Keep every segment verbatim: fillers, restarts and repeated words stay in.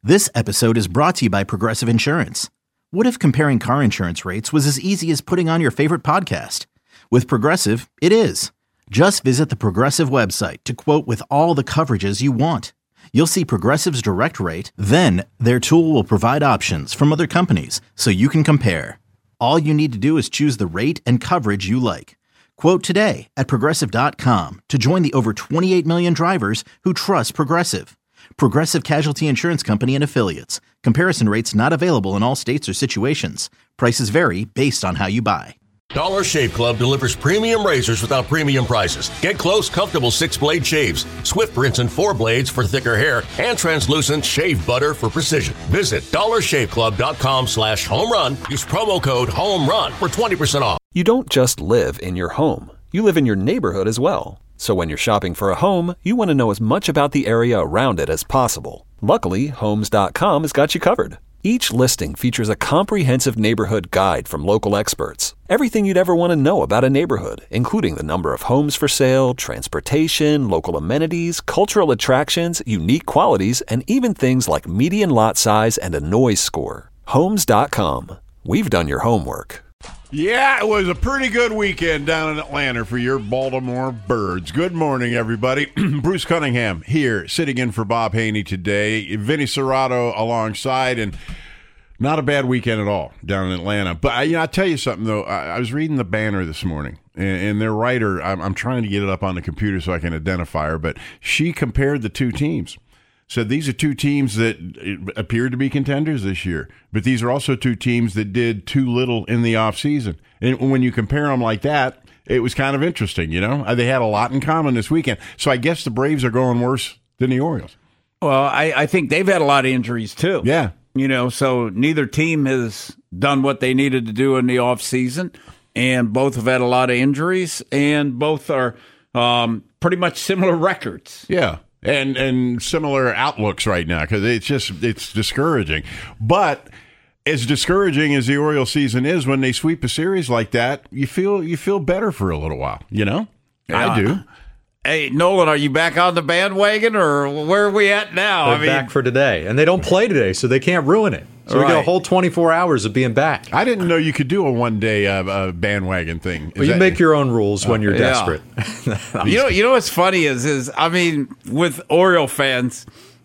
This episode is brought to you by Progressive Insurance. What if comparing car insurance rates was as easy as putting on your favorite podcast? With Progressive, it is. Just visit the Progressive website to quote with all the coverages you want. You'll see Progressive's direct rate, then their tool will provide options from other companies so you can compare. All you need to do is choose the rate and coverage you like. Quote today at Progressive dot com to join the over twenty-eight million drivers who trust Progressive. Progressive Casualty Insurance Company and Affiliates. Comparison rates not available in all states or situations. Prices vary based on how you buy. Dollar Shave Club delivers premium razors without premium prices. Get close, comfortable six-blade shaves, Swift rinse and four blades for thicker hair, and translucent shave butter for precision. Visit dollar shave club dot com slash home run. Use promo code HOMERUN for twenty percent off. You don't just live in your home. You live in your neighborhood as well. So when you're shopping for a home, you want to know as much about the area around it as possible. Luckily, Homes dot com has got you covered. Each listing features a comprehensive neighborhood guide from local experts. Everything you'd ever want to know about a neighborhood, including the number of homes for sale, transportation, local amenities, cultural attractions, unique qualities, and even things like median lot size and a noise score. Homes dot com. We've done your homework. Yeah, it was a pretty good weekend down in Atlanta for your Baltimore Birds. Good morning, everybody. Bruce Cunningham here, sitting in for Bob Haney today. Vinny Serrato alongside, and not a bad weekend at all down in Atlanta. But you know, I'll tell you something, though. I, I was reading the Banner this morning, and, and their writer, I'm, I'm trying to get it up on the computer so I can identify her, but she compared the two teams. Said these are two teams that appeared to be contenders this year, but these are also two teams that did too little in the offseason. And when you compare them like that, it was kind of interesting, you know? They had a lot in common this weekend. So I guess the Braves are going worse than the Orioles. Well, I, I think they've had a lot of injuries, too. Yeah. You know, so neither team has done what they needed to do in the offseason, and both have had a lot of injuries, and both are um, pretty much similar records. Yeah. And and similar outlooks right now, because it's just it's discouraging. But as discouraging as the Orioles season is, when they sweep a series like that, you feel you feel better for a little while. You know, yeah. I do. Hey, Nolan, are you back on the bandwagon, or where are we at now? They're I mean, back for today, and they don't play today, so they can't ruin it. So right. We got a whole twenty-four hours of being back. I didn't know you could do a one-day uh, uh, bandwagon thing. Is well, you that, make your own rules when uh, you're yeah. desperate. you know, you know what's funny is, is I mean, with Oriole fans,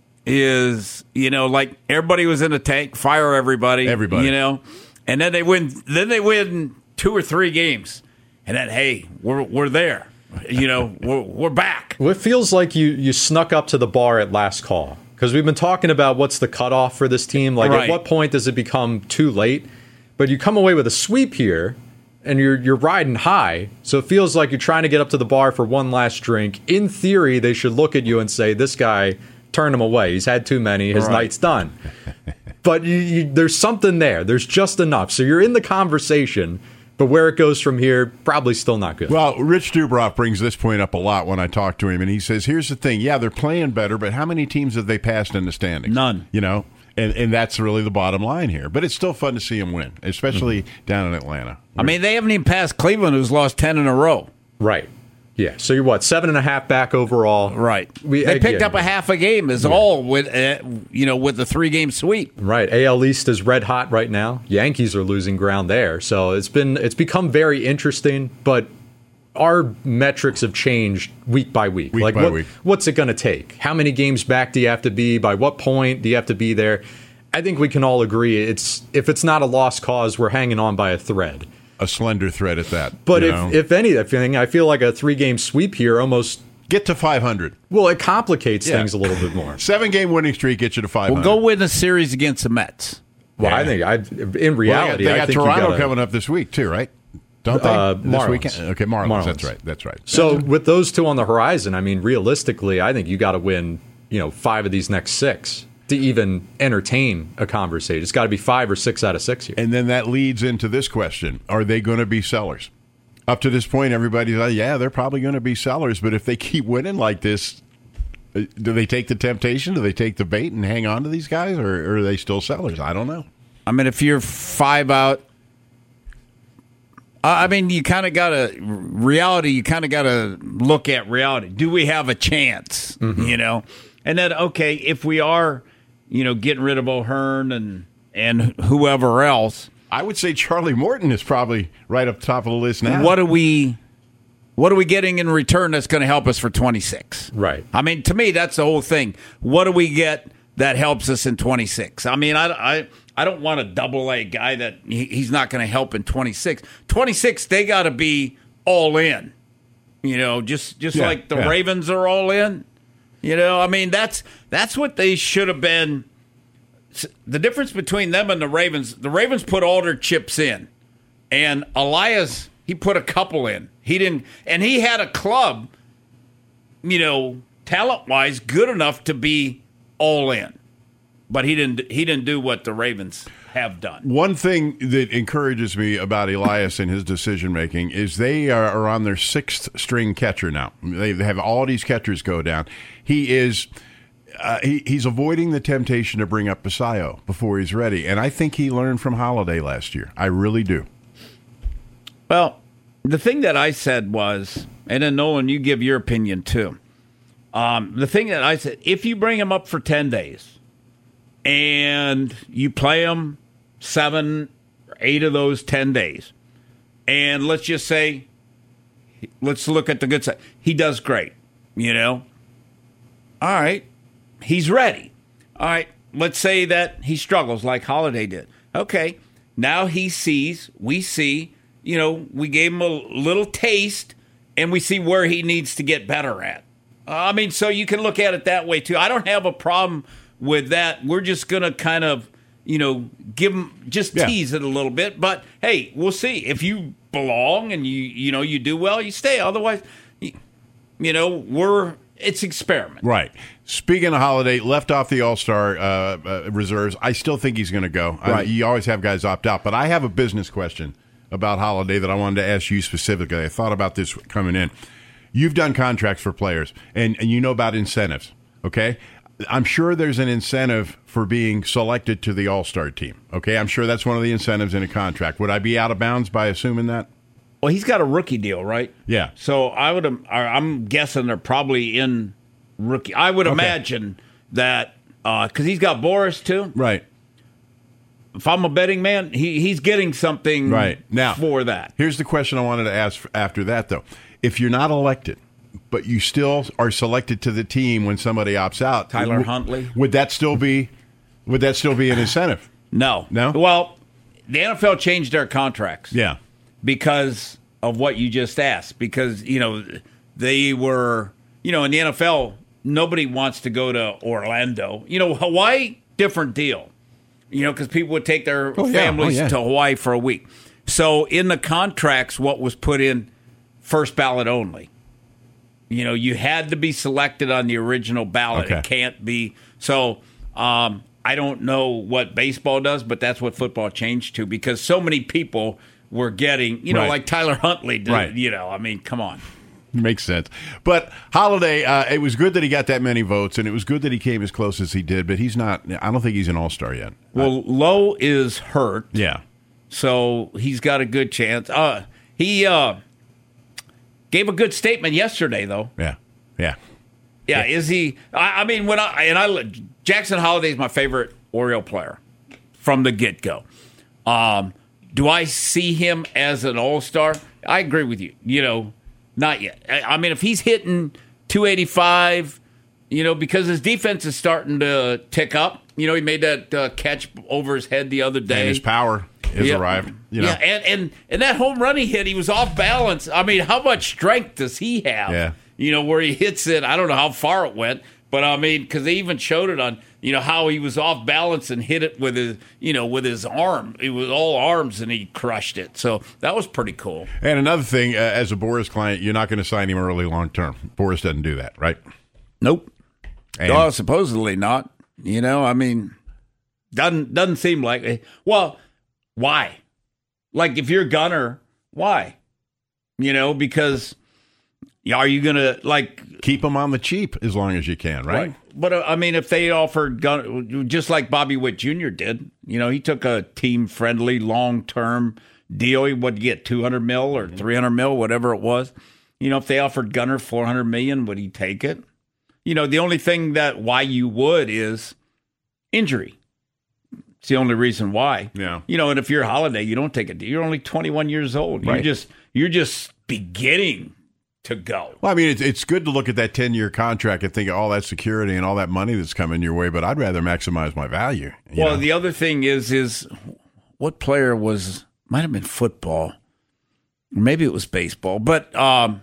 is you know, like everybody was in a tank, fire everybody, everybody, you know, and then they win, then they win two or three games, and then hey, we're we're there, you know, we're we're back. Well, it feels like you you snuck up to the bar at last call. Because we've been talking about what's the cutoff for this team. Like, right. At what point does it become too late? But you come away with a sweep here, and you're you're riding high. So it feels like you're trying to get up to the bar for one last drink. In theory, they should look at you and say, this guy, turn him away. He's had too many. His right. night's done. But you, you, there's something there. There's just enough. So you're in the conversation. But where it goes from here, probably still not good. Well, Rich Dubroff brings this point up a lot when I talk to him, and he says, here's the thing. Yeah, they're playing better, but how many teams have they passed in the standings? None. You know, and, and that's really the bottom line here. But it's still fun to see them win, especially mm-hmm. down in Atlanta. I mean, they haven't even passed Cleveland, who's lost ten in a row. Right. Yeah, so you're what, seven and a half back overall? Right. We, they uh, picked yeah, up a half a game is yeah. all with, uh, you know, with the three-game sweep. Right. A L East is red hot right now. Yankees are losing ground there. So it's been it's become very interesting, but our metrics have changed week by week. Week like by what, week. What's it going to take? How many games back do you have to be? By what point do you have to be there? I think we can all agree it's if it's not a lost cause, we're hanging on by a thread. A slender thread at that. But if, know? if anything, I feel like a three-game sweep here almost... Get to five hundred. Well, it complicates yeah. things a little bit more. Seven-game winning streak gets you to five hundred. We'll go win a series against the Mets. Well, yeah. I think, I, in reality, well, they got, I think Toronto you gotta, coming up this week, too, right? Don't they? Uh, this Marlins. weekend? Okay, Marlins. Marlins. That's right. That's right. So with those two on the horizon, I mean, realistically, I think you got to win, you know, five of these next six to even entertain a conversation. It's got to be five or six out of six here. And then that leads into this question. Are they going to be sellers? Up to this point, everybody's like, yeah, they're probably going to be sellers. But if they keep winning like this, do they take the temptation? Do they take the bait and hang on to these guys? Or, or are they still sellers? I don't know. I mean, if you're five out, I mean, you kind of got to, reality, you kind of got to look at reality. Do we have a chance? Mm-hmm. You know? And then, okay, if we are you know, getting rid of O'Hearn and and whoever else. I would say Charlie Morton is probably right up top of the list now. What are we what are we getting in return that's going to help us for twenty-six? Right. I mean, to me, that's the whole thing. What do we get that helps us in twenty-six? I mean, I, I, I don't want a double-A guy that he, he's not going to help in twenty-six. twenty-six, they got to be all in. You know, just just Yeah, like the yeah. Ravens are all in. You know, I mean, that's that's what they should have been. The difference between them and the Ravens, the Ravens put all their chips in. And Elias, he put a couple in. He didn't, and he had a club, you know, talent-wise, good enough to be all in. But he didn't he didn't do what the Ravens have done. One thing that encourages me about Elias and his decision-making is they are, are on their sixth string catcher now. They have all these catchers go down. He is... Uh, he, he's avoiding the temptation to bring up Basayo before he's ready. And I think he learned from Holiday last year. I really do. Well, the thing that I said was, and then Nolan, you give your opinion too. Um, the thing that I said, if you bring him up for ten days and you play him seven or eight of those ten days, and let's just say, let's look at the good side. He does great, you know? All right. He's ready. All right, let's say that he struggles like Holiday did. Okay, now he sees, we see, you know, we gave him a little taste, and we see where he needs to get better at. I mean, so you can look at it that way, too. I don't have a problem with that. We're just going to kind of, you know, give him, just Yeah. tease it a little bit. But, hey, we'll see. If you belong and, you you know, you do well, you stay. Otherwise, you, you know, we're... It's experiment. Right. Speaking of Holiday, left off the All-Star uh, uh, reserves. I still think he's going to go. Right. I, you always have guys opt out. But I have a business question about Holiday that I wanted to ask you specifically. I thought about this coming in. You've done contracts for players, and, and you know about incentives, okay? I'm sure there's an incentive for being selected to the All-Star team, okay? I'm sure that's one of the incentives in a contract. Would I be out of bounds by assuming that? Well, he's got a rookie deal, right? Yeah. So I would, I'm guessing they're probably in rookie. I would Okay. imagine that because uh, he's got Boris too. Right. If I'm a betting man, he he's getting something Right. Now, for that. Here's the question I wanted to ask after that, though. If you're not elected, but you still are selected to the team when somebody opts out, Tyler w- Huntley? would that still be would that still be an incentive? No, No? Well, the N F L changed their contracts. Yeah. Because of what you just asked. Because, you know, they were, you know, in the N F L, nobody wants to go to Orlando. You know, Hawaii, different deal. You know, because people would take their Oh, yeah. families Oh, yeah. to Hawaii for a week. So in the contracts, what was put in, first ballot only. You know, you had to be selected on the original ballot. Okay. It can't be. So um, I don't know what baseball does, but that's what football changed to because so many people were getting, you know, Right. like Tyler Huntley did. Right. You know, I mean, come on. Makes sense. But Holiday, uh, it was good that he got that many votes, and it was good that he came as close as he did, but he's not, I don't think he's an all-star yet. Well, Lowe is hurt. Yeah. So he's got a good chance. Uh, he uh, gave a good statement yesterday, though. Yeah. Yeah. Yeah, is he? I, I mean, when I and I Jackson Holiday is my favorite Oriole player from the get go. Um, do I see him as an all star? I agree with you. You know, not yet. I, I mean, if he's hitting two eighty-five, you know, because his defense is starting to tick up. You know, he made that uh, catch over his head the other day. And his power has Yeah. arrived. You know? Yeah, and, and and that home run he hit, he was off balance. I mean, how much strength does he have? Yeah. You know, where he hits it, I don't know how far it went, but I mean, because they even showed it on, you know, how he was off balance and hit it with his, you know, with his arm. It was all arms and he crushed it. So that was pretty cool. And another thing, uh, as a Boris client, you're not going to sign him early long term. Boris doesn't do that, right? Nope. And Oh, supposedly not. You know, I mean, doesn't doesn't seem like it. Well, why? Like, if you're a gunner, why? You know, because are you going to, like... keep him on the cheap as long as you can, right? But, uh, I mean, if they offered, gun, just like Bobby Witt Junior did, you know, he took a team-friendly, long-term deal. He would get two hundred mil or three hundred mil, whatever it was. You know, if they offered Gunner four hundred million, would he take it? You know, the only thing that why you would is injury. It's the only reason why. Yeah. You know, and if you're Holiday, you don't take a deal. You're only twenty-one years old. Right. You're just you're just beginning to go. Well, I mean, it's, it's good to look at that ten-year contract and think of all that security and all that money that's coming your way, but I'd rather maximize my value. Well, know? the other thing is, is what player was, might have been football, maybe it was baseball, but um,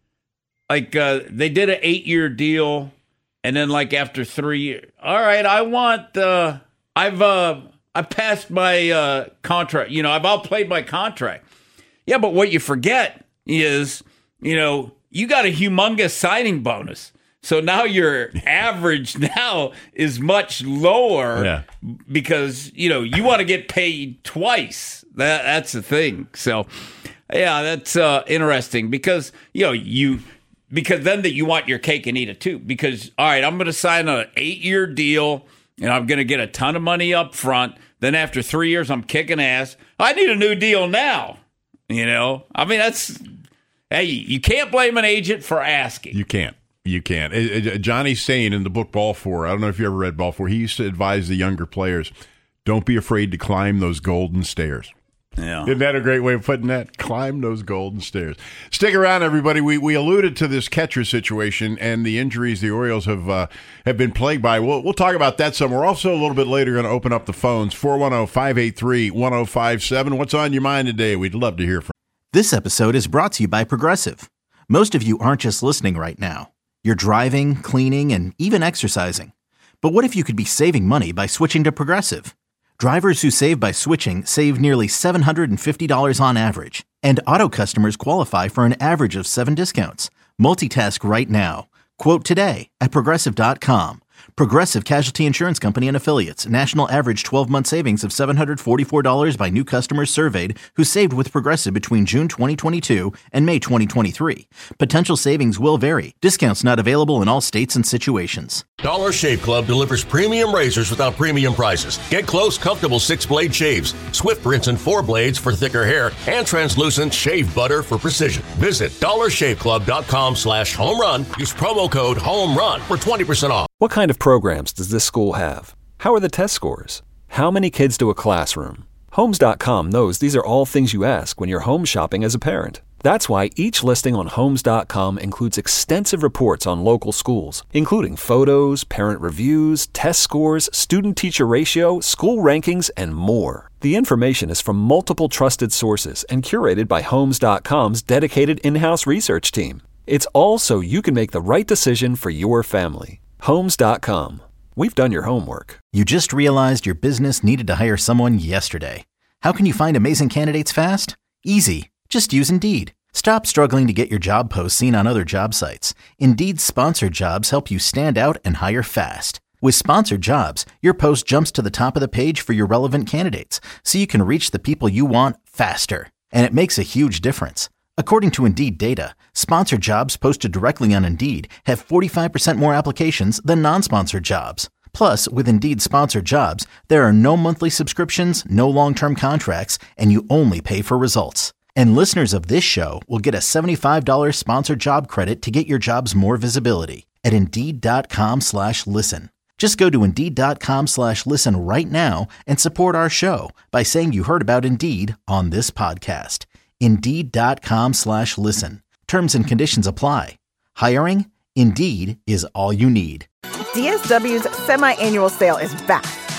like uh, they did an eight-year deal, and then like after three years, all right, I want, uh, I've, uh, I passed my uh, contract, you know, I've outplayed my contract. Yeah, but what you forget is, you know, you got a humongous signing bonus. So now your average now is much lower yeah. because, you know, you want to get paid twice. That That's the thing. So, yeah, that's uh, interesting because, you know, you because then that you want your cake and eat it too. Because, all right, I'm going to sign an eight-year deal and I'm going to get a ton of money up front. Then after three years, I'm kicking ass. I need a new deal now. You know, I mean, that's... Hey, you can't blame an agent for asking. You can't. You can't. Uh, uh, Johnny Sain in the book Ball Four, I don't know if you ever read Ball Four, he used to advise the younger players, don't be afraid to climb those golden stairs. Yeah. Isn't that a great way of putting that? Climb those golden stairs. Stick around, everybody. We we alluded to this catcher situation and the injuries the Orioles have uh, have been plagued by. We'll, we'll talk about that some. We're also a little bit later going to open up the phones, four one zero, five eight three, one zero five seven. What's on your mind today? We'd love to hear from you. This episode is brought to you by Progressive. Most of you aren't just listening right now. You're driving, cleaning, and even exercising. But what if you could be saving money by switching to Progressive? Drivers who save by switching save nearly seven hundred fifty dollars on average. And auto customers qualify for an average of seven discounts. Multitask right now. Quote today at Progressive dot com. Progressive Casualty Insurance Company and Affiliates. National average twelve-month savings of seven hundred forty-four dollars by new customers surveyed who saved with Progressive between June twenty twenty-two and May twenty twenty-three. Potential savings will vary. Discounts not available in all states and situations. Dollar Shave Club delivers premium razors without premium prices. Get close, comfortable six-blade shaves, Swift rinse and four blades for thicker hair, and translucent shave butter for precision. Visit dollar shave club dot com slash home run. Use promo code HOMERUN for twenty percent off. What kind of programs does this school have? How are the test scores? How many kids do a classroom? Homes dot com knows these are all things you ask when you're home shopping as a parent. That's why each listing on Homes dot com includes extensive reports on local schools, including photos, parent reviews, test scores, student-teacher ratio, school rankings, and more. The information is from multiple trusted sources and curated by Homes dot com's dedicated in-house research team. It's all so you can make the right decision for your family. Homes dot com. We've done your homework. You just realized your business needed to hire someone yesterday. How can you find amazing candidates fast? Easy. Just use Indeed. Stop struggling to get your job posts seen on other job sites. Indeed's sponsored jobs help you stand out and hire fast. With sponsored jobs, your post jumps to the top of the page for your relevant candidates, so you can reach the people you want faster. And it makes a huge difference. According to Indeed data, sponsored jobs posted directly on Indeed have forty-five percent more applications than non-sponsored jobs. Plus, with Indeed sponsored jobs, there are no monthly subscriptions, no long-term contracts, and you only pay for results. And listeners of this show will get a seventy-five dollars sponsored job credit to get your jobs more visibility at Indeed dot com slash listen. Just go to Indeed dot com slash listen right now and support our show by saying you heard about Indeed on this podcast. Indeed dot com slash listen. Terms and conditions apply. Hiring? Indeed is all you need. D S W's semi-annual sale is back.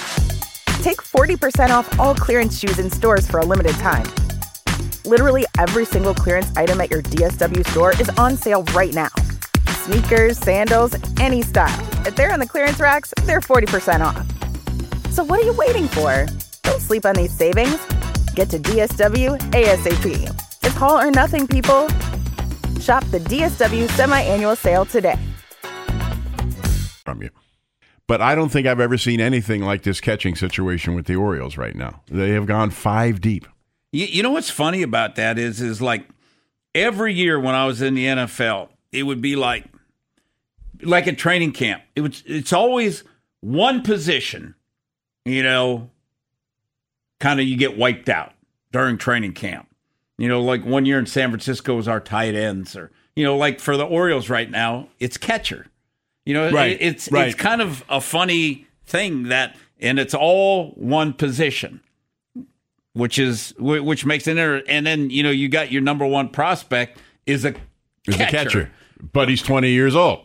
Take forty percent off all clearance shoes in stores for a limited time. Literally every single clearance item at your D S W store is on sale right now. Sneakers, sandals, any style. If they're on the clearance racks, they're forty percent off. So what are you waiting for? Don't sleep on these savings. Get to D S W ASAP. It's all or nothing, people. Shop the D S W semi-annual sale today. From you. But I don't think I've ever seen anything like this catching situation with the Orioles right now. They have gone five deep. You, you know what's funny about that is, is like every year when I was in the N F L, it would be like, like a training camp. It was, it's always one position, you know, kind of you get wiped out during training camp. You know, like one year in San Francisco was our tight ends, or, you know, like for the Orioles right now, it's catcher. You know, right, it, it's right. it's kind of a funny thing that and it's all one position, which is which makes it inter- and then you know you got your number one prospect is a Is catcher. a catcher, but he's twenty years old.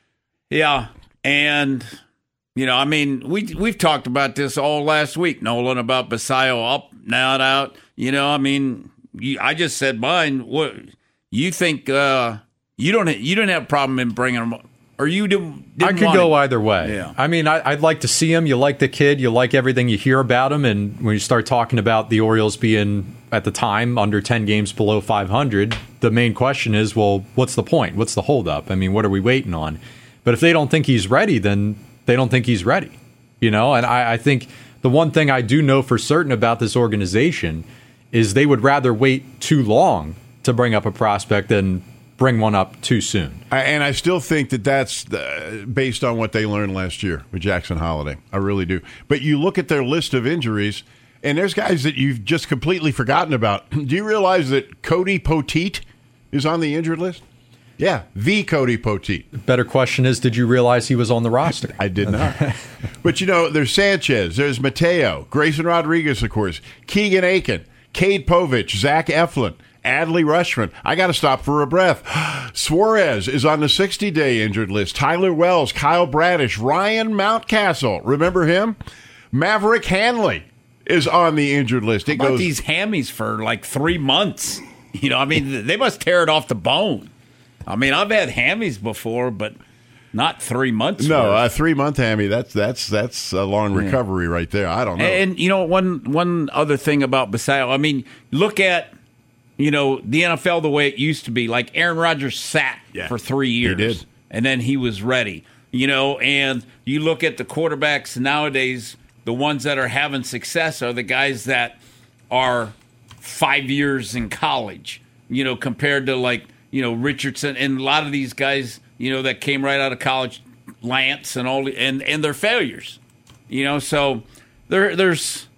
Yeah, and you know, I mean, we we've talked about this all last week, Nolan, about Basayo up, not out. You know, I mean, you, I just said mine. What you think? Uh, you don't you don't have a problem in bringing him, or you do? I could go either way. Yeah. I mean, I, I'd like to see him. You like the kid. You like everything you hear about him. And when you start talking about the Orioles being, at the time, under ten games below five hundred, the main question is, well, what's the point? What's the holdup? I mean, what are we waiting on? But if they don't think he's ready, then they don't think he's ready. You know, and I, I think the one thing I do know for certain about this organization is they would rather wait too long to bring up a prospect than bring one up too soon. I, and I still think that that's the, based on what they learned last year with Jackson Holiday. I really do. But you look at their list of injuries, and there's guys that you've just completely forgotten about. Do you realize that Cody Poteet is on the injured list? Yeah, the Cody Poteet. The better question is, did you realize he was on the roster? I did not. But, you know, there's Sanchez, there's Mateo, Grayson Rodriguez, of course, Keegan Aiken, Cade Povich, Zach Eflin, Adley Rushman. I got to stop for a breath. Suarez is on the sixty-day injured list. Tyler Wells, Kyle Bradish, Ryan Mountcastle. Remember him? Maverick Hanley is on the injured list. It How about goes these hammies for like three months? You know, I mean, they must tear it off the bone. I mean, I've had hammies before, but not three months. No, worth. a three-month hammy, that's that's that's a long recovery yeah. right there. I don't know. And, and, you know, one one other thing about Basayo, I mean, look at, you know, the N F L the way it used to be. Like Aaron Rodgers sat yeah, for three years. He did. And then he was ready. You know, and you look at the quarterbacks nowadays, the ones that are having success are the guys that are five years in college, you know, compared to like, you know, Richardson and a lot of these guys, you know, that came right out of college, Lance and all, and and their failures, you know. So there there's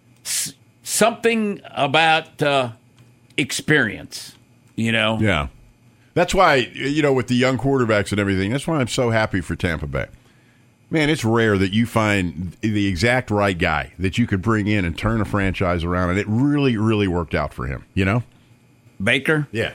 s- something about uh, experience, you know. Yeah, that's why, you know, with the young quarterbacks and everything, that's why I'm so happy for Tampa Bay. Man, it's rare that you find the exact right guy that you could bring in and turn a franchise around, and it really, really worked out for him. You know, Baker. Yeah.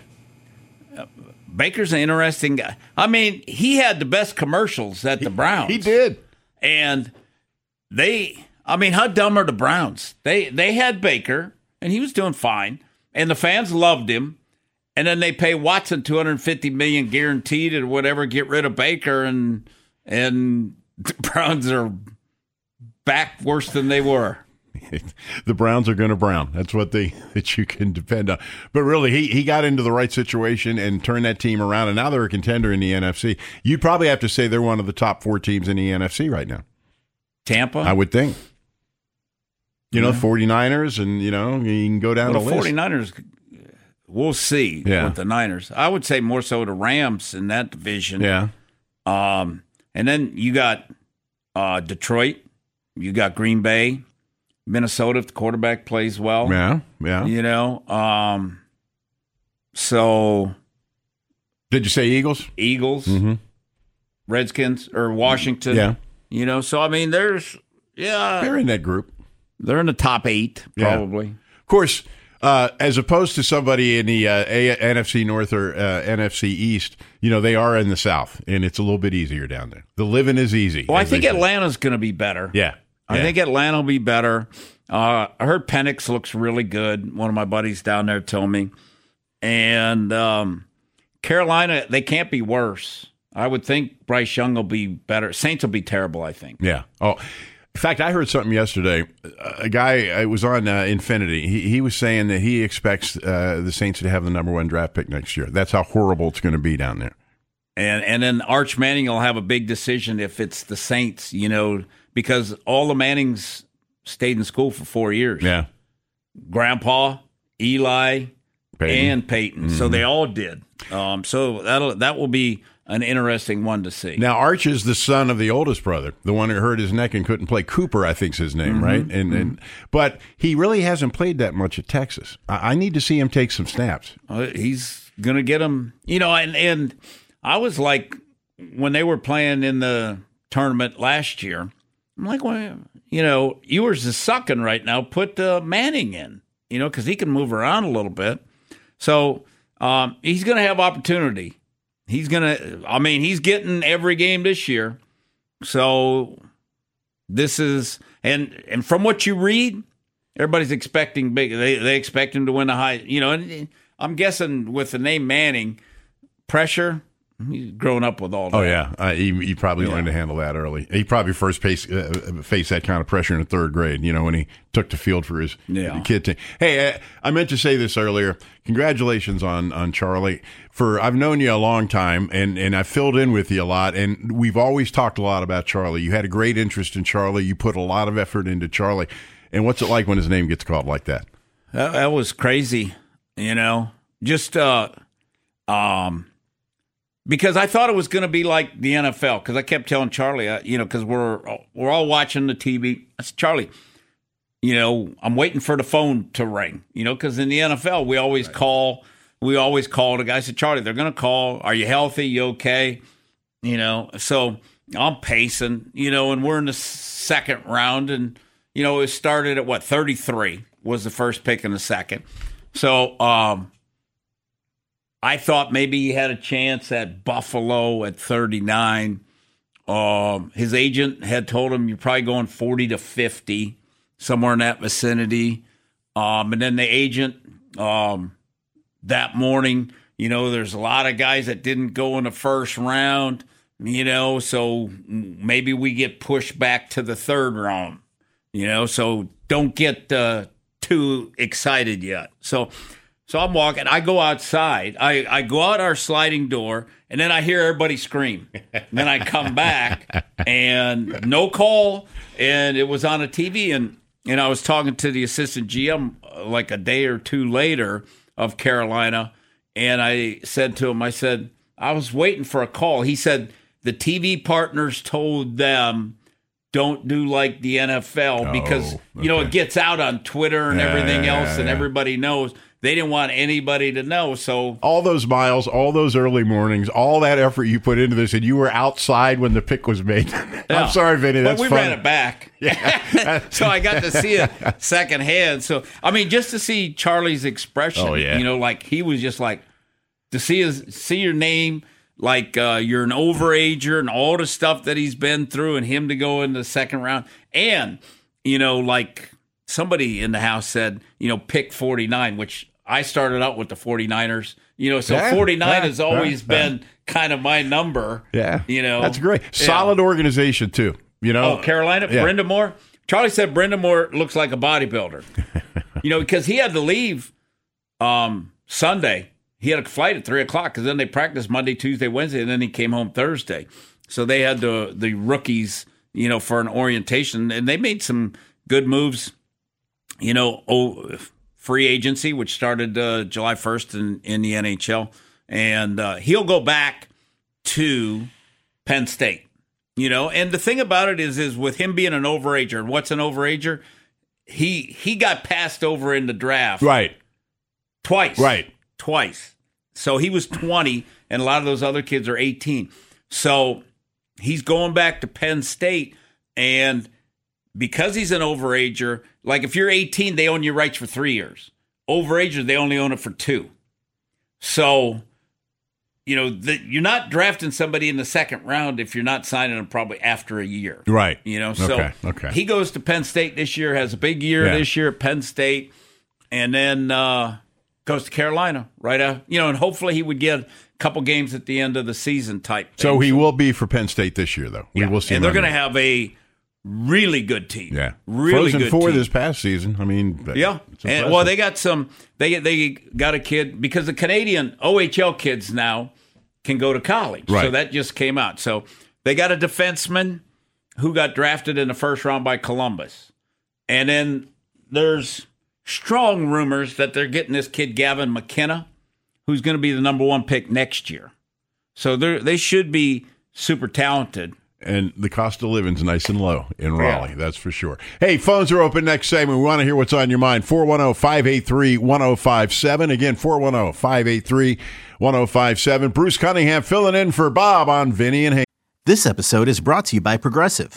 Baker's an interesting guy. I mean, he had the best commercials at the Browns. He did. And they, I mean, how dumb are the Browns? They they had Baker, and he was doing fine, and the fans loved him. And then they pay Watson two hundred fifty million dollars guaranteed or whatever, get rid of Baker, and and the Browns are back worse than they were. The Browns are going to brown. That's what they that you can depend on. But really, he, he got into the right situation and turned that team around, and now they're a contender in the N F C. You'd probably have to say they're one of the top four teams in the N F C right now. Tampa? I would think. You know, yeah. 49ers, and, you know, you can go down well, the the list. 49ers, we'll see yeah. with the Niners. I would say more so the Rams in that division. Yeah. Um, and then you got uh, Detroit. You got Green Bay. Minnesota, if the quarterback plays well. Yeah, yeah. You know, um, so. Did you say Eagles? Eagles, mm-hmm. Redskins, or Washington. Yeah. You know, so, I mean, there's, yeah. They're in that group. They're in the top eight, probably. Yeah. Of course, uh, as opposed to somebody in the uh, a- N F C North or uh, N F C East, you know, they are in the South, and it's a little bit easier down there. The living is easy. Well, I think Atlanta's going to be better. Yeah. I yeah. think Atlanta will be better. Uh, I heard Penix looks really good. One of my buddies down there told me. And um, Carolina, they can't be worse. I would think Bryce Young will be better. Saints will be terrible, I think. Yeah. Oh, in fact, I heard something yesterday. A guy, I was on uh, Infinity. He, he was saying that he expects uh, the Saints to have the number one draft pick next year. That's how horrible it's going to be down there. And and then Arch Manning will have a big decision if it's the Saints, you know, because all the Mannings stayed in school for four years. Yeah. Grandpa, Eli, Peyton. and Peyton. Mm-hmm. So they all did. Um, so that'll that will be an interesting one to see. Now, Arch is the son of the oldest brother, the one who hurt his neck and couldn't play. Cooper, I think's his name, mm-hmm. right? And mm-hmm. and but he really hasn't played that much at Texas. I, I need to see him take some snaps. Uh, he's gonna get him, you know. And and I was like, when they were playing in the tournament last year, I'm like, well, you know, Ewers is sucking right now. Put uh, Manning in, you know, because he can move around a little bit. So um, he's going to have opportunity. He's going to, I mean, he's getting every game this year. So this is, and and from what you read, everybody's expecting big. They they expect him to win the high. You know, and I'm guessing with the name Manning, pressure. He's grown up with all that. Oh yeah, uh, he, he probably yeah. learned to handle that early. He probably first face, uh, faced that kind of pressure in the third grade. You know, when he took the field for his yeah. kid team. Hey, uh, I meant to say this earlier. Congratulations on on Charlie. For I've known you a long time, and and I filled in with you a lot, and we've always talked a lot about Charlie. You had a great interest in Charlie. You put a lot of effort into Charlie. And what's it like when his name gets called like that? That, that was crazy. You know, just uh, um. Because I thought it was going to be like the N F L. Because I kept telling Charlie, uh, you know, because we're we're all watching the T V. I said, Charlie, you know, I'm waiting for the phone to ring. You know, because in the N F L we always right. call, we always call the guy. I said, Charlie, they're going to call. Are you healthy? You okay? You know, so I'm pacing. You know, and we're in the second round, and you know, it started at what thirty-three was the first pick in the second. So. um I thought maybe he had a chance at Buffalo at thirty-nine. Um, his agent had told him you're probably going forty to fifty, somewhere in that vicinity. Um, and then the agent um, that morning, you know, there's a lot of guys that didn't go in the first round, you know, so maybe we get pushed back to the third round, you know, so don't get uh, too excited yet. So. So I'm walking. I go outside. I, I go out our sliding door, and then I hear everybody scream. And then I come back, and no call, and it was on a T V. And, and I was talking to the assistant G M like a day or two later of Carolina, and I said to him, I said, I was waiting for a call. He said the T V partners told them don't do like the N F L because, oh, okay. you know, it gets out on Twitter and yeah, everything yeah, else, yeah, and yeah. everybody knows. They didn't want anybody to know, so... All those miles, all those early mornings, all that effort you put into this, and you were outside when the pick was made. Yeah. I'm sorry, Vinny, that's But we funny. ran it back. Yeah. So I got to see it secondhand. So, I mean, just to see Charlie's expression, oh, yeah. you know, like he was just like, to see his, see your name, like uh, you're an overager and all the stuff that he's been through and him to go in the second round. And, you know, like somebody in the house said, you know, pick forty-nine, which... I started out with the forty-niners, you know, so yeah, forty-nine yeah, has always yeah, been yeah. kind of my number. Yeah. You know, that's great. Solid yeah. organization, too. You know, oh, Carolina, yeah. Brenda Moore. Charlie said Brenda Moore looks like a bodybuilder, you know, because he had to leave um, Sunday. He had a flight at three o'clock because then they practiced Monday, Tuesday, Wednesday, and then he came home Thursday. So they had the, the rookies, you know, for an orientation, and they made some good moves, you know, oh, free agency, which started uh, July first in, in the N H L. And uh, he'll go back to Penn State, you know. And the thing about it is, is with him being an overager, and what's an overager? He he got passed over in the draft. Right. Twice. Right. Twice. So he was twenty, and a lot of those other kids are eighteen. So he's going back to Penn State, and because he's an overager, like if you're eighteen, they own your rights for three years. Overagers, they only own it for two. So, you know, the, you're not drafting somebody in the second round if you're not signing them probably after a year. Right. You know, so okay. Okay. he goes to Penn State this year, has a big year yeah. this year at Penn State, and then uh, goes to Carolina, right? Uh, you know, and hopefully he would get a couple games at the end of the season type thing. So he will be for Penn State this year, though. We yeah. will see. And they're going to have a really good team. Yeah, really Frozen good four team. this past season. I mean, yeah. And, well, they got some. They they got a kid because the Canadian O H L kids now can go to college. Right. So that just came out. So they got a defenseman who got drafted in the first round by Columbus, and then there's strong rumors that they're getting this kid Gavin McKenna, who's going to be the number one pick next year. So they they should be super talented. And the cost of living's nice and low in Raleigh, yeah. That's for sure. Hey, phones are open next segment. We want to hear what's on your mind. four one zero, five eight three, one zero five seven. Again, four one zero, five eight three, one zero five seven. Bruce Cunningham filling in for Bob on Vinny and Hank. This episode is brought to you by Progressive.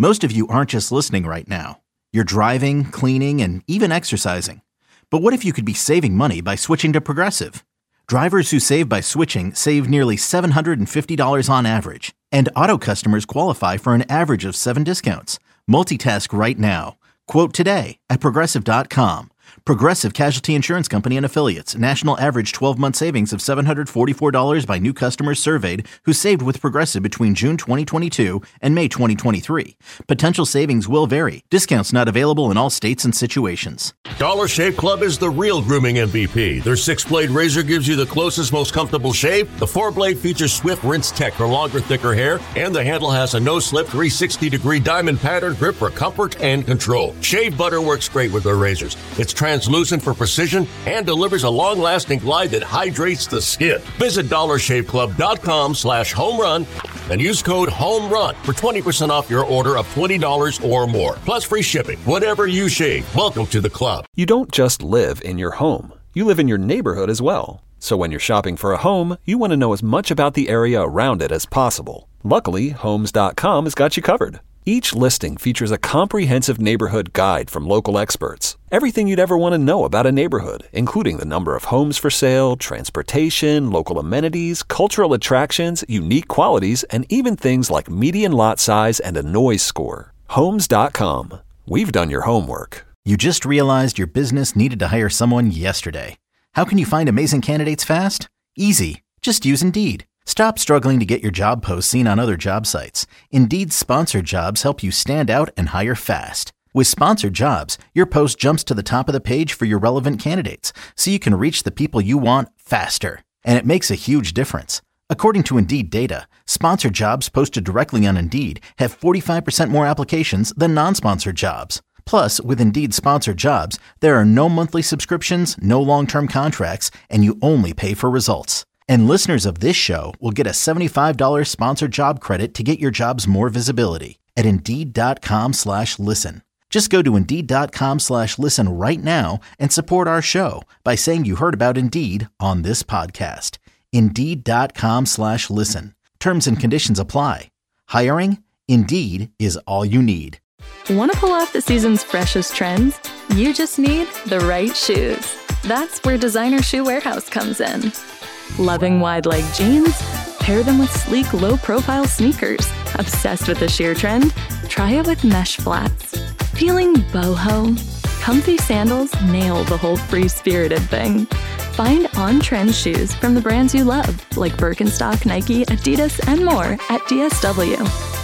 Most of you aren't just listening right now. You're driving, cleaning, and even exercising. But what if you could be saving money by switching to Progressive? Drivers who save by switching save nearly seven hundred fifty dollars on average. And auto customers qualify for an average of seven discounts. Multitask right now. Quote today at Progressive dot com. Progressive Casualty Insurance Company and Affiliates. National average twelve-month savings of seven hundred forty-four dollars by new customers surveyed who saved with Progressive between June twenty twenty-two and May twenty twenty-three. Potential savings will vary. Discounts not available in all states and situations. Dollar Shave Club is the real grooming M V P. Their six-blade razor gives you the closest, most comfortable shave. The four-blade features Swift Rinse Tech for longer, thicker hair. And the handle has a no-slip three hundred sixty degree diamond pattern grip for comfort and control. Shave butter works great with their razors. It's translucent for precision and delivers a long-lasting glide that hydrates the skin. Visit dollar shave club dot com slash home run and use code HOMERUN for twenty percent off your order of twenty dollars or more. Plus free shipping. Whatever you shave, welcome to the club. You don't just live in your home. You live in your neighborhood as well. So when you're shopping for a home, you want to know as much about the area around it as possible. Luckily, homes dot com has got you covered. Each listing features a comprehensive neighborhood guide from local experts. Everything you'd ever want to know about a neighborhood, including the number of homes for sale, transportation, local amenities, cultural attractions, unique qualities, and even things like median lot size and a noise score. homes dot com. We've done your homework. You just realized your business needed to hire someone yesterday. How can you find amazing candidates fast? Easy. Just use Indeed. Stop struggling to get your job posts seen on other job sites. Indeed's sponsored jobs help you stand out and hire fast. With sponsored jobs, your post jumps to the top of the page for your relevant candidates, so you can reach the people you want faster. And it makes a huge difference. According to Indeed data, sponsored jobs posted directly on Indeed have forty-five percent more applications than non-sponsored jobs. Plus, with Indeed sponsored jobs, there are no monthly subscriptions, no long-term contracts, and you only pay for results. And listeners of this show will get a seventy-five dollars sponsored job credit to get your jobs more visibility at Indeed.com slash listen. Just go to Indeed.com slash listen right now and support our show by saying you heard about Indeed on this podcast. Indeed.com slash listen. Terms and conditions apply. Hiring? Indeed is all you need. Want to pull off the season's freshest trends? You just need the right shoes. That's where Designer Shoe Warehouse comes in. Loving wide leg jeans? Pair them with sleek, low-profile sneakers. Obsessed with the sheer trend? Try it with mesh flats. Feeling boho? Comfy sandals nail the whole free-spirited thing. Find on-trend shoes from the brands you love, like Birkenstock, Nike, Adidas, and more at D S W.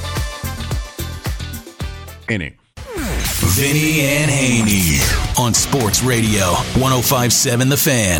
Inning. Vinny and Haney on Sports Radio one oh five point seven The Fan.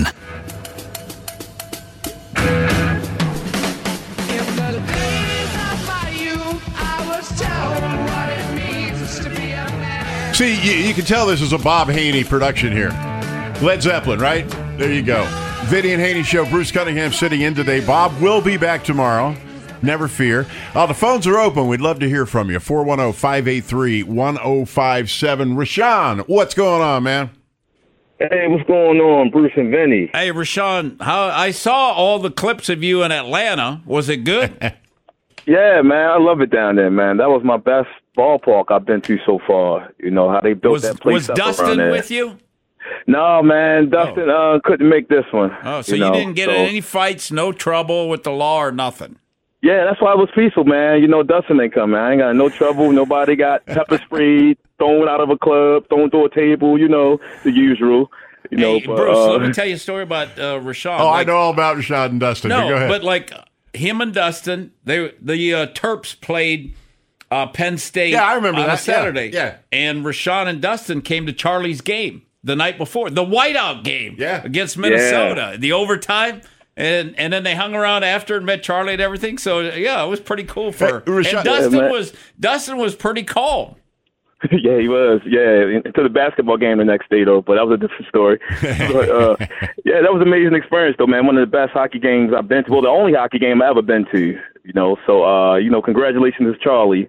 See, you, you can tell this is a Bob Haney production here. Led Zeppelin, right? There you go. Vinny and Haney Show. Bruce Cunningham sitting in today. Bob will be back tomorrow. Never fear. Uh, the phones are open. We'd love to hear from you. four one zero, five eight three, one zero five seven. Rashawn, what's going on, man? Hey, what's going on, Bruce and Vinny? Hey, Rashawn, how I saw all the clips of you in Atlanta. Was it good? Yeah, man, I love it down there, man. That was my best ballpark I've been to so far. You know, how they built was, that place was up Dustin around there. with you? No, man, Dustin oh. uh, couldn't make this one. Oh, so you, you know? didn't get so, in any fights, no trouble with the law or nothing? Yeah, that's why it was peaceful, man. You know, Dustin ain't come, man. I ain't got no trouble. Nobody got pepper sprayed, thrown out of a club, thrown through a table, you know, the usual. You know, hey, but, Bruce, uh, let me tell you a story about uh, Rashawn. Oh, like, I know all about Rashawn and Dustin. No, go ahead. but like him and Dustin, they the uh, Terps played uh, Penn State yeah, I remember on that. a Saturday. Yeah, yeah. And Rashawn and Dustin came to Charlie's game the night before, the whiteout game yeah. against Minnesota, yeah. the overtime. And and then they hung around after and met Charlie and everything. So yeah, it was pretty cool for her. Hey, Rashawn, and Dustin yeah, was Dustin was pretty calm. Yeah, he was. Yeah, to the basketball game the next day, though, but that was a different story. but, uh, yeah, that was an amazing experience, though, man. One of the best hockey games I've been to. Well, the only hockey game I've ever been to, you know. So, uh, you know, congratulations to Charlie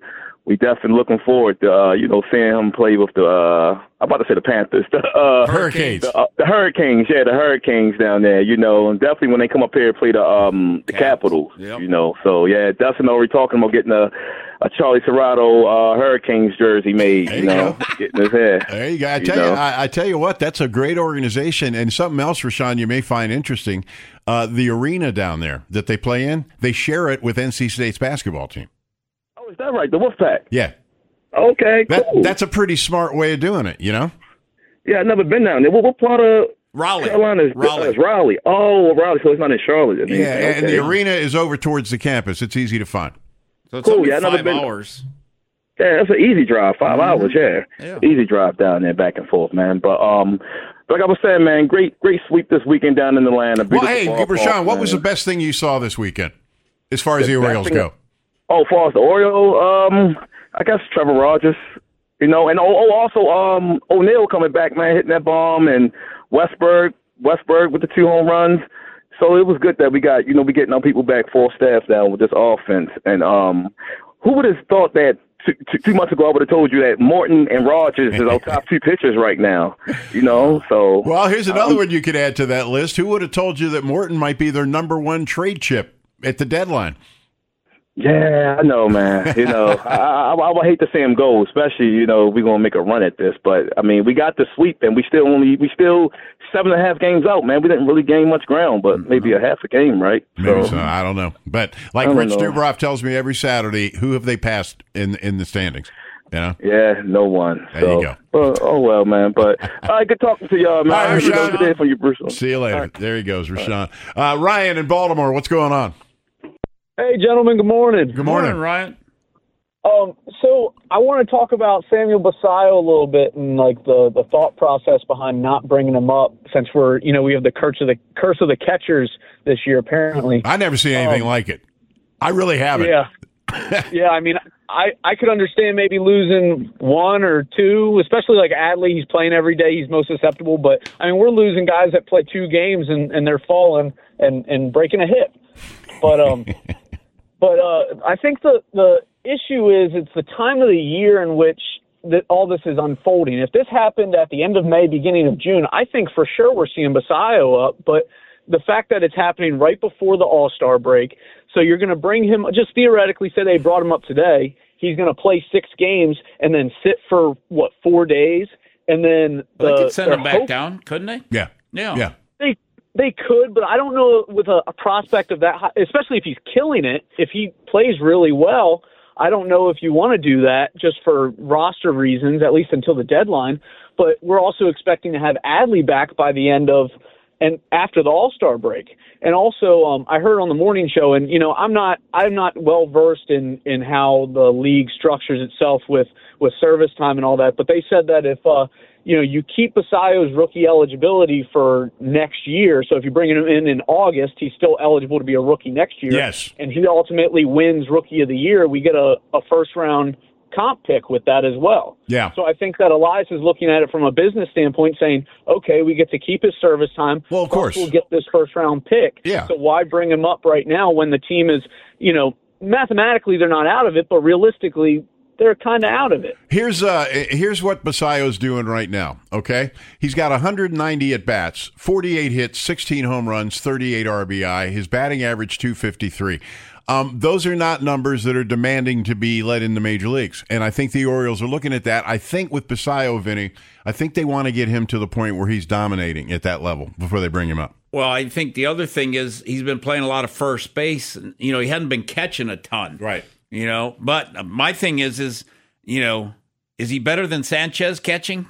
we definitely looking forward to, uh, you know, seeing him play with the, uh, I'm about to say the Panthers, the, uh, Hurricanes. The, uh, the Hurricanes, yeah, the Hurricanes down there, you know, and definitely when they come up here play the, um, the Capitals, yep. you know. So, yeah, definitely we're talking about getting a, a Charlie Serrato uh, Hurricanes jersey made, you, you know, go. getting his hair. There you go. I tell you, you I, I tell you what, that's a great organization. And something else, Rashawn, you may find interesting, uh, the arena down there that they play in, they share it with N C State's basketball team. Is that right? The Wolfpack? Yeah. Okay, that, cool. That's a pretty smart way of doing it, you know? Yeah, I've never been down there. What, what part of Raleigh? Carolina is Raleigh. Uh, Raleigh. Oh, Raleigh, so it's not in Charlotte. I mean, yeah, okay. and the arena is over towards the campus. It's easy to find. So it's cool, only yeah, five been, hours. Yeah, that's an easy drive, five mm-hmm. hours, yeah. yeah. Easy drive down there, back and forth, man. But, um, like I was saying, man, great great sweep this weekend down in Atlanta. Well, hey, Rashawn, what was the best thing you saw this weekend as far as the, the Orioles go? Oh, as far as the Orioles, um, I guess Trevor Rogers, you know, and oh, oh also um, O'Neal coming back, man, hitting that bomb, and Westberg, Westberg with the two home runs. So it was good that we got, you know, we getting our people back, full staff down with this offense. And um, who would have thought that two, two, two months ago I would have told you that Morton and Rogers is our top two pitchers right now, you know? So well, here's another um, one you could add to that list. Who would have told you that Morton might be their number one trade chip at the deadline? Yeah, I know, man. You know, I, I, I would hate to see him go, especially, you know, we're going to make a run at this. But, I mean, we got the sweep, and we still only, we still seven and a half games out, man. We didn't really gain much ground, but maybe a half a game, right? Maybe so. so. I don't know. But like Rich Dubroff tells me every Saturday, who have they passed in in the standings? You know? Yeah, no one. There so, you go. But, oh, well, man. But, all right, good talking to y'all, man. All right, Rashawn. Good day for you, Bruce. See you later. Right. There he goes, Rashawn. Uh, Ryan in Baltimore, what's going on? Hey, gentlemen, good morning. Good morning, good morning Ryan. Um, so I want to talk about Samuel Basallo a little bit and like the, the thought process behind not bringing him up, since we're, you know, we have the curse of the curse of the catchers this year, apparently. I never see anything um, like it. I really haven't. Yeah. yeah, I mean, I, I could understand maybe losing one or two, especially like Adley. He's playing every day. He's most susceptible. But, I mean, we're losing guys that play two games and, and they're falling and, and breaking a hip. But um, but uh, I think the, the issue is it's the time of the year in which that all this is unfolding. If this happened at the end of May, beginning of June, I think for sure we're seeing Basallo up. But the fact that it's happening right before the All-Star break, so you're going to bring him, just theoretically say they brought him up today, he's going to play six games and then sit for, what, four days? And then the, well, they could send him back hope, down, couldn't they? Yeah. Yeah. Yeah. They They could, but I don't know with a, a prospect of that, especially if he's killing it, if he plays really well, I don't know if you want to do that just for roster reasons, at least until the deadline. But we're also expecting to have Adley back by the end of and after the All-Star break. And also, um, I heard on the morning show, and you know, I'm not I'm not well versed in, in how the league structures itself with, with service time and all that, but they said that if uh, you know, you keep Basallo's rookie eligibility for next year. So if you bring him in in August, he's still eligible to be a rookie next year. Yes. And he ultimately wins Rookie of the Year. We get a, a first-round comp pick with that as well. Yeah. So I think that Elias is looking at it from a business standpoint saying, okay, we get to keep his service time. Well, of course. We'll get this first-round pick. Yeah. So why bring him up right now when the team is, you know, mathematically they're not out of it, but realistically – they're kind of out of it. Here's uh, here's what Basallo's doing right now, okay? He's got one hundred ninety at-bats, forty-eight hits, sixteen home runs, thirty-eight R B I. His batting average, two fifty-three. Um, those are not numbers that are demanding to be let in the major leagues. And I think the Orioles are looking at that. I think with Basallo, Vinny, I think they want to get him to the point where he's dominating at that level before they bring him up. Well, I think the other thing is he's been playing a lot of first base. And, you know, he hadn't been catching a ton. Right. You know, but my thing is, is, you know, is he better than Sanchez catching?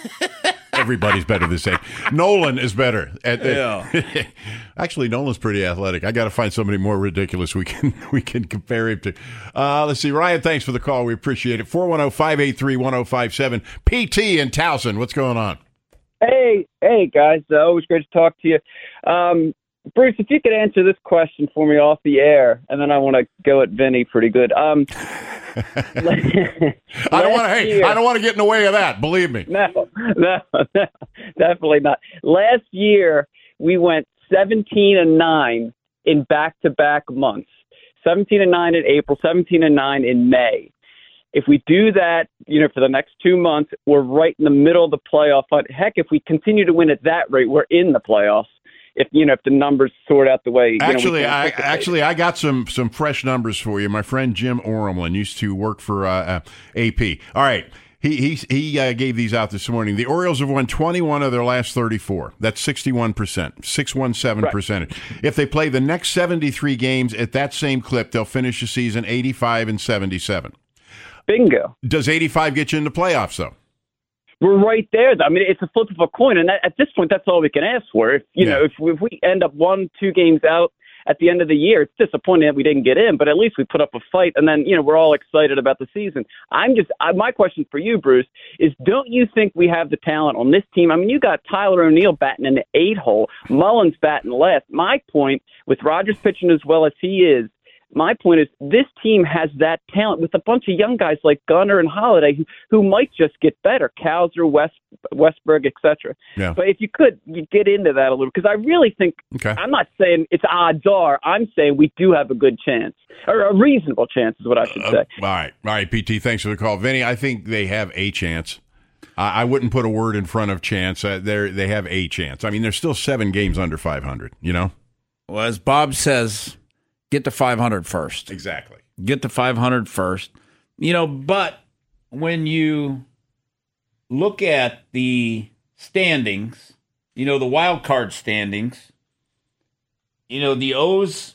Everybody's better than Sanchez. Nolan is better. At, yeah. Actually, Nolan's pretty athletic. I got to find somebody more ridiculous we can we can compare him to. Uh, let's see. Ryan, thanks for the call. We appreciate it. four one zero, five eight three, one zero five seven. P T in Towson. What's going on? Hey, hey, guys. Uh, always great to talk to you. Um, Bruce, if you could answer this question for me off the air, and then I want to go at Vinny pretty good. Um, I don't want to. Hey, year, I don't want to get in the way of that. Believe me. No, no, no, definitely not. Last year we went seventeen and nine in back-to-back months. Seventeen and nine in April. Seventeen and nine in May. If we do that, you know, for the next two months, we're right in the middle of the playoff hunt. Heck, if we continue to win at that rate, we're in the playoffs. If you know, if the numbers sort out the way. You actually, know, I actually I got some some fresh numbers for you. My friend Jim Oremlin used to work for uh, uh, A P. All right. He he he uh, gave these out this morning. The Orioles have won twenty-one of their last thirty-four. That's sixty-one percent, six hundred seventeen right. percentage. If they play the next seventy-three games at that same clip, they'll finish the season eighty-five and seventy-seven. Bingo. Does eighty-five get you into playoffs, though? We're right there. I mean, it's a flip of a coin, and that, at this point, that's all we can ask for. If you yeah. know, if, if we end up one, two games out at the end of the year, it's disappointing that we didn't get in, but at least we put up a fight, and then, you know, we're all excited about the season. I'm just, I, my question for you, Bruce, is don't you think we have the talent on this team? I mean, you got Tyler O'Neill batting in the eight hole, Mullins batting left. My point, with Rogers pitching as well as he is, my point is this team has that talent with a bunch of young guys like Gunnar and Holiday who, who might just get better, Cowser, West, Westberg, et cetera. Yeah. But if you could you get into that a little, because I really think, okay. I'm not saying it's odds are, I'm saying we do have a good chance, or a reasonable chance is what I should say. Uh, all right. All right, P T, thanks for the call. Vinny, I think they have a chance. I, I wouldn't put a word in front of chance. Uh, they they have a chance. I mean, they're still seven games under five hundred, you know? Well, as Bob says, get to five hundred first. Exactly. Get to five hundred first. You know, but when you look at the standings, you know, the wild card standings, you know, the O's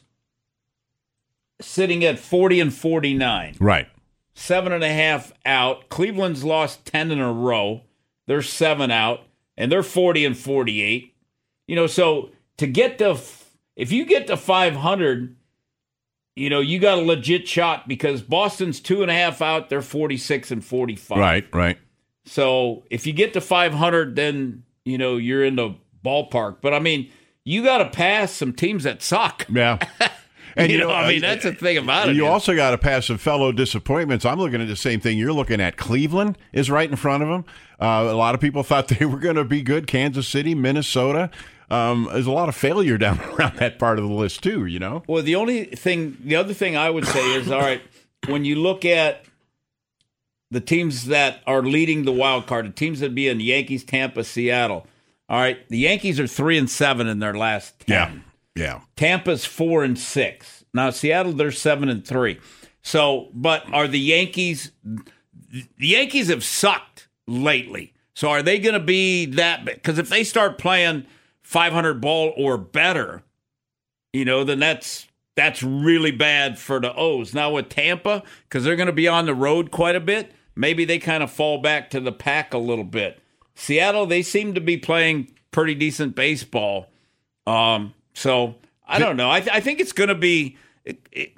sitting at forty and forty-nine. Right. Seven and a half out. Cleveland's lost ten in a row. They're seven out, and they're forty and forty-eight. You know, so to get to, if you get to five hundred, you know, you got a legit shot because Boston's two and a half out. They're forty-six and forty-five. Right, right. So if you get to five hundred, then, you know, you're in the ballpark. But, I mean, you got to pass some teams that suck. Yeah. And you, you know, know, I mean, that's the thing about it. You also got to pass some fellow disappointments. I'm looking at the same thing you're looking at. Cleveland is right in front of them. Uh, a lot of people thought they were going to be good. Kansas City, Minnesota. Um, there's a lot of failure down around that part of the list too, you know? Well, the only thing, the other thing I would say is, all right, when you look at the teams that are leading the wild card, the teams that be in Yankees, Tampa, Seattle, all right, the Yankees are three and seven in their last ten. Yeah, yeah. Tampa's four and six. Now, Seattle, they're seven and three. So, but are the Yankees, the Yankees have sucked lately. So are they going to be that big? Because if they start playing five hundred ball or better, you know, then that's that's really bad for the O's. Now with Tampa, because they're going to be on the road quite a bit, maybe they kind of fall back to the pack a little bit. Seattle, they seem to be playing pretty decent baseball. Um, so I don't know. I, th- I think it's going to be it, it,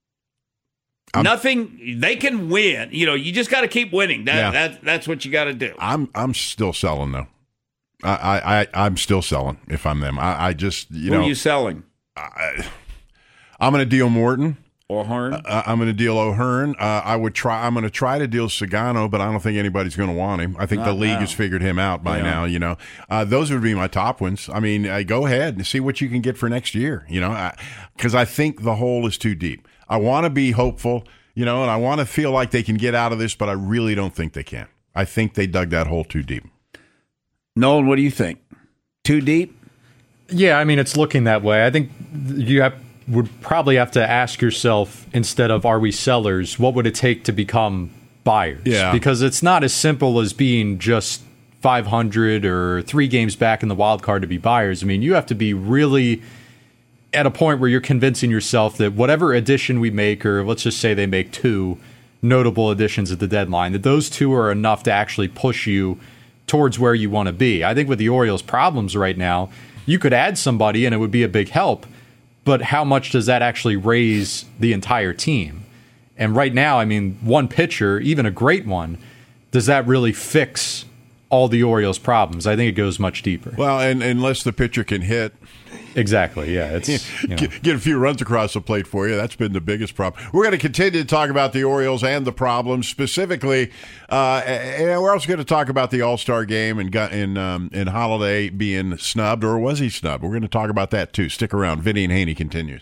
nothing. They can win. You know, you just got to keep winning. That, yeah. that that's what you got to do. I'm I'm still selling though. I, I, I'm still selling if I'm them. I, I just, you Who know. Who are you selling? I, I'm going to deal Morton. O'Hearn? Uh, I'm going to deal O'Hearn. Uh, I would try. I'm going to try to deal Sagano, but I don't think anybody's going to want him. I think Not the league now. has figured him out by yeah. now. You know, uh, those would be my top ones. I mean, uh, go ahead and see what you can get for next year. You know, because I, I think the hole is too deep. I want to be hopeful, you know, and I want to feel like they can get out of this, but I really don't think they can. I think they dug that hole too deep. Nolan, what do you think? Too deep? Yeah, I mean, it's looking that way. I think you have, would probably have to ask yourself, instead of are we sellers, what would it take to become buyers? Yeah. Because it's not as simple as being just five hundred or three games back in the wild card to be buyers. I mean, you have to be really at a point where you're convincing yourself that whatever addition we make, or let's just say they make two notable additions at the deadline, that those two are enough to actually push you towards where you want to be. I think with the Orioles' problems right now, you could add somebody and it would be a big help, but how much does that actually raise the entire team? And right now, I mean, one pitcher, even a great one, does that really fix all the Orioles' problems? I think it goes much deeper. Well, and unless the pitcher can hit. Exactly, yeah. It's you know. get, get a few runs across the plate for you. That's been the biggest problem. We're going to continue to talk about the Orioles and the problems. Specifically, uh, and we're also going to talk about the All-Star game and, and, um, and Holiday being snubbed, or was he snubbed? We're going to talk about that, too. Stick around. Vinny and Haney continues.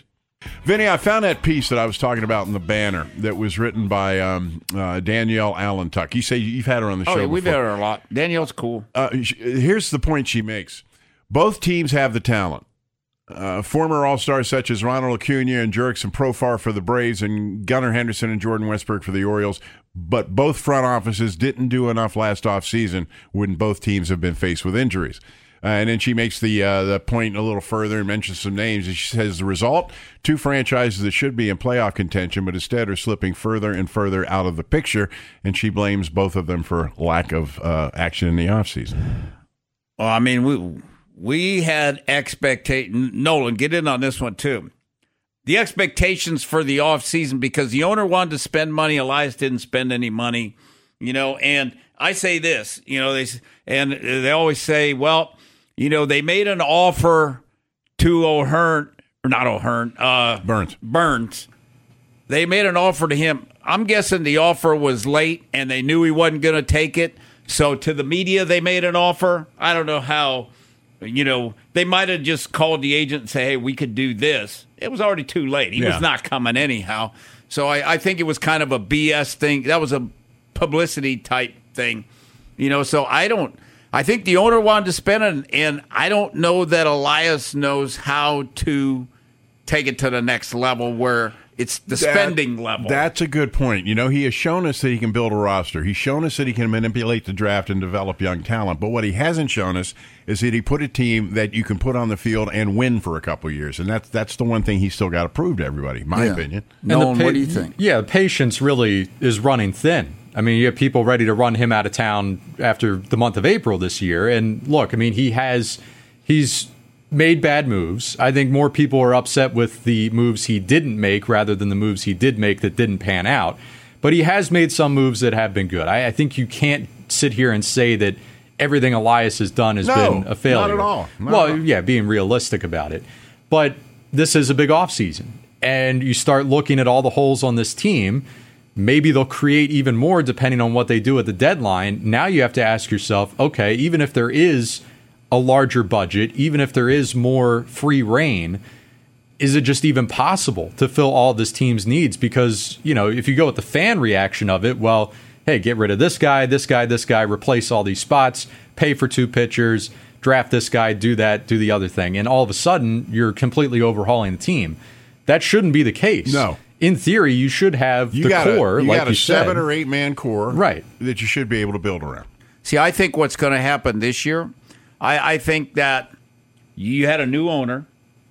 Vinny, I found that piece that I was talking about in the banner that was written by um, uh, Danielle Allentuck. You say you've had her on the oh, show yeah, we've before. had her a lot. Danielle's cool. Uh, here's the point she makes. Both teams have the talent. Uh, former All-Stars such as Ronald Acuna and Jurickson Profar for the Braves and Gunnar Henderson and Jordan Westburg for the Orioles. But both front offices didn't do enough last offseason when both teams have been faced with injuries. Uh, and then she makes the uh, the point a little further and mentions some names. And she says the result, two franchises that should be in playoff contention, but instead are slipping further and further out of the picture. And she blames both of them for lack of uh, action in the offseason. Well, I mean, we we had expectations. Nolan, get in on this one too. The expectations for the offseason, because the owner wanted to spend money, Elias didn't spend any money, you know. And I say this, you know, they and they always say, well, you know, they made an offer to O'Hearn, or not O'Hearn, uh, Burns. Burns. They made an offer to him. I'm guessing the offer was late and they knew he wasn't going to take it. So to the media, they made an offer. I don't know how, you know, they might have just called the agent and say, hey, we could do this. It was already too late. He yeah. was not coming anyhow. So I, I think it was kind of a B S thing. That was a publicity type thing, you know, so I don't. I think the owner wanted to spend it, and I don't know that Elias knows how to take it to the next level where it's the that, spending level. That's a good point. You know, he has shown us that he can build a roster. He's shown us that he can manipulate the draft and develop young talent. But what he hasn't shown us is that he put a team that you can put on the field and win for a couple of years. And that's that's the one thing he's still got to prove to everybody, in my yeah. opinion. Nolan, pa- what do you think? Yeah, the patience really is running thin. I mean, you have people ready to run him out of town after the month of April this year. And look, I mean, he has he's made bad moves. I think more people are upset with the moves he didn't make rather than the moves he did make that didn't pan out. But he has made some moves that have been good. I, I think you can't sit here and say that everything Elias has done has no, been a failure. Not at all. Not well, at all. yeah, being realistic about it. But this is a big offseason. And you start looking at all the holes on this team. Maybe they'll create even more depending on what they do at the deadline. Now you have to ask yourself, okay, even if there is a larger budget, even if there is more free reign, is it just even possible to fill all this team's needs? Because, you know, if you go with the fan reaction of it, well, hey, get rid of this guy, this guy, this guy, replace all these spots, pay for two pitchers, draft this guy, do that, do the other thing. And all of a sudden, you're completely overhauling the team. That shouldn't be the case. No. In theory, you should have you the got core, a, you like got a you seven said. or eight man core, right? That you should be able to build around. See, I think what's going to happen this year, I, I think that you had a new owner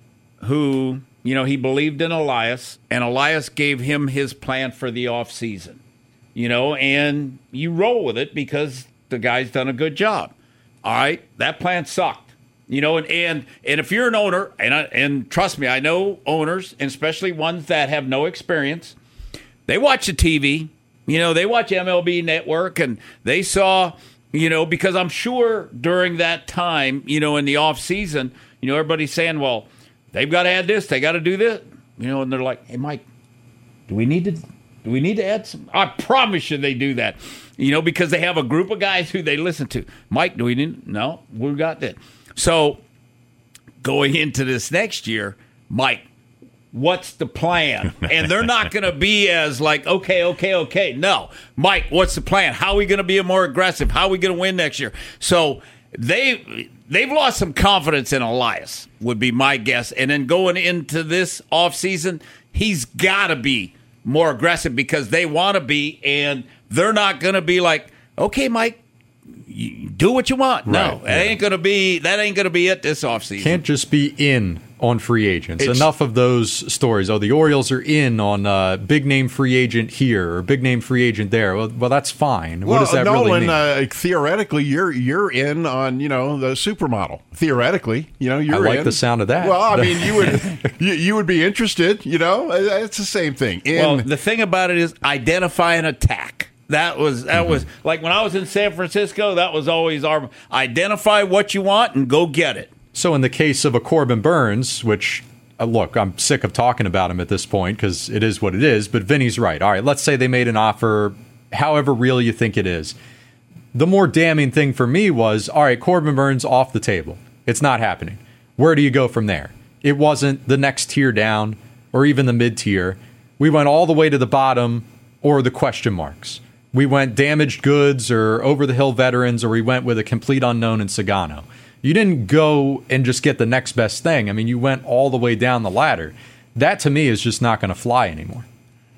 who, you know, he believed in Elias, and Elias gave him his plan for the offseason, you know, and you roll with it because the guy's done a good job. All right, that plan sucked. You know, and, and and if you're an owner, and I, and trust me, I know owners, and especially ones that have no experience, they watch the T V. You know, they watch M L B Network, and they saw, you know, because I'm sure during that time, you know, in the off season, you know, everybody's saying, well, they've got to add this, they got to do this, you know, and they're like, hey, Mike, do we need to do we need to add some? I promise you, they do that, you know, because they have a group of guys who they listen to. Mike, do we need? No, we got that. So, going into this next year, Mike, what's the plan? And they're not going to be as like, okay, okay, okay. No, Mike, what's the plan? How are we going to be more aggressive? How are we going to win next year? So, they, they've lost some confidence in Elias, would be my guess. And then going into this offseason, he's got to be more aggressive because they want to be, and they're not going to be like, okay, Mike, you do what you want. No, right, that yeah. ain't gonna be that ain't gonna be it this offseason. Can't just be in on free agents. It's, Enough of those stories. Oh, the Orioles are in on uh, big name free agent here or big name free agent there. Well, well that's fine. Well, what does that Nolan, really mean? Uh, theoretically, you're you're in on you know the supermodel. Theoretically, you know you're. I like in. the sound of that. Well, I mean, you would you, you would be interested. You know, it's the same thing. In, well, the thing about it is identify an attack. That was that mm-hmm. was like when I was in San Francisco. That was always our identify what you want and go get it. So in the case of a Corbin Burns, which uh, look, I'm sick of talking about him at this point because it is what it is. But Vinny's right. All right, let's say they made an offer, however real you think it is. The more damning thing for me was, all right, Corbin Burns off the table. It's not happening. Where do you go from there? It wasn't the next tier down or even the mid-tier. We went all the way to the bottom or the question marks. We went damaged goods or over-the-hill veterans, or we went with a complete unknown in Sagano. You didn't go and just get the next best thing. I mean, you went all the way down the ladder. That, to me, is just not going to fly anymore.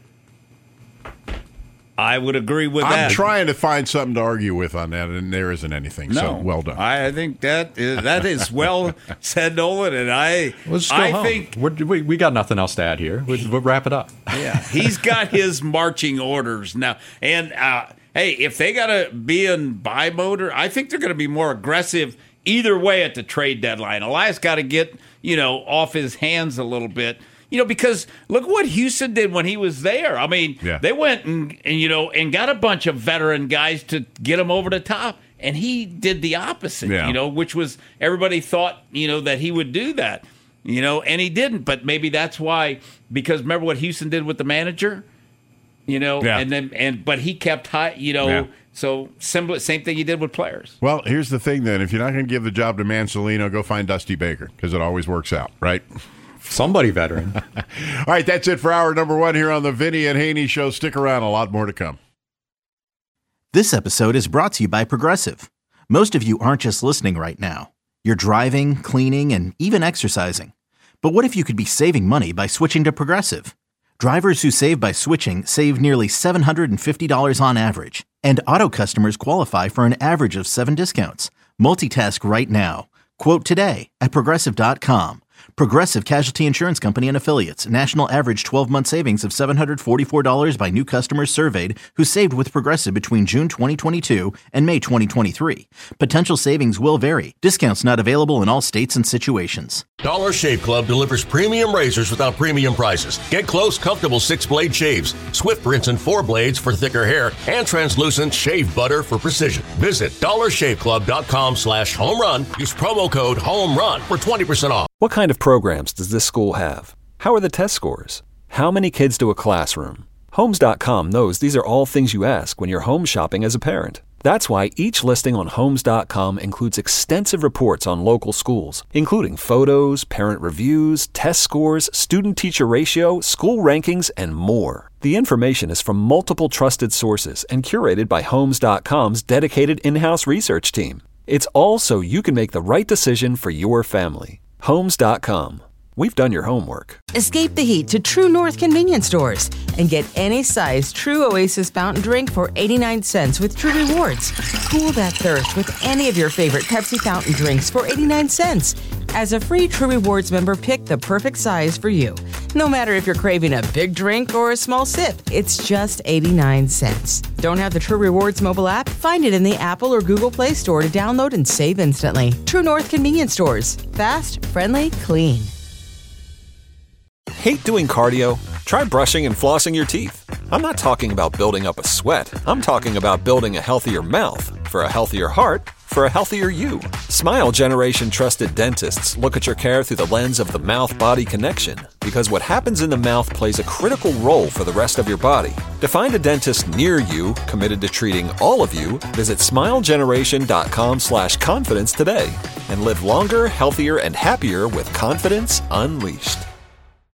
I would agree with I'm that. I'm trying to find something to argue with on that, and there isn't anything. No, so well done. I think that is, that is well said, Nolan. And I, Let's go I home. think we we got nothing else to add here. We'll, we'll wrap it up. Yeah, he's got his marching orders now. And uh, hey, if they got to be in buy mode, I think they're going to be more aggressive either way at the trade deadline. Elias got to get you know off his hands a little bit. You know, because look what Houston did when he was there. I mean, yeah. they went and, and, you know, and got a bunch of veteran guys to get him over the top. And he did the opposite, yeah. you know, which was everybody thought, you know, that he would do that, you know, and he didn't. But maybe that's why, because remember what Houston did with the manager, you know, yeah. and then, and, but he kept high, you know, yeah. so similar, same thing he did with players. Well, here's the thing then. If you're not going to give the job to Mansolino, go find Dusty Baker, because it always works out, right? Somebody veteran. All right, that's it for hour number one here on the Vinny and Haney Show. Stick around, a lot more to come. This episode is brought to you by Progressive. Most of you aren't just listening right now. You're driving, cleaning, and even exercising. But what if you could be saving money by switching to Progressive? Drivers who save by switching save nearly seven hundred fifty dollars on average. And auto customers qualify for an average of seven discounts. Multitask right now. Quote today at Progressive dot com. Progressive Casualty Insurance Company and Affiliates. National average twelve-month savings of seven hundred forty-four dollars by new customers surveyed who saved with Progressive between June twenty twenty-two and May twenty twenty-three. Potential savings will vary. Discounts not available in all states and situations. Dollar Shave Club delivers premium razors without premium prices. Get close, comfortable six-blade shaves, Swift rinse and four blades for thicker hair, and translucent shave butter for precision. Visit dollar shave club dot com slash home run. Use promo code HOMERUN for twenty percent off. What kind of programs does this school have? How are the test scores? How many kids do a classroom? Homes dot com knows these are all things you ask when you're home shopping as a parent. That's why each listing on Homes dot com includes extensive reports on local schools, including photos, parent reviews, test scores, student-teacher ratio, school rankings, and more. The information is from multiple trusted sources and curated by Homes dot com's dedicated in-house research team. It's all so you can make the right decision for your family. Homes dot com. We've done your homework. Escape the heat to True North convenience stores and get any size True Oasis fountain drink for eighty-nine cents with True Rewards. Cool that thirst with any of your favorite Pepsi fountain drinks for eighty-nine cents. As a free True Rewards member, pick the perfect size for you. No matter if you're craving a big drink or a small sip, it's just eighty-nine cents. Don't have the True Rewards mobile app? Find it in the Apple or Google Play Store to download and save instantly. True North convenience stores. Fast, friendly, clean. Hate doing cardio? Try brushing and flossing your teeth. I'm not talking about building up a sweat. I'm talking about building a healthier mouth. For a healthier heart, for a healthier you. Smile Generation trusted dentists look at your care through the lens of the mouth-body connection, because what happens in the mouth plays a critical role for the rest of your body. To find a dentist near you committed to treating all of you, visit smile generation dot com slash confidence today and live longer, healthier, and happier with confidence unleashed.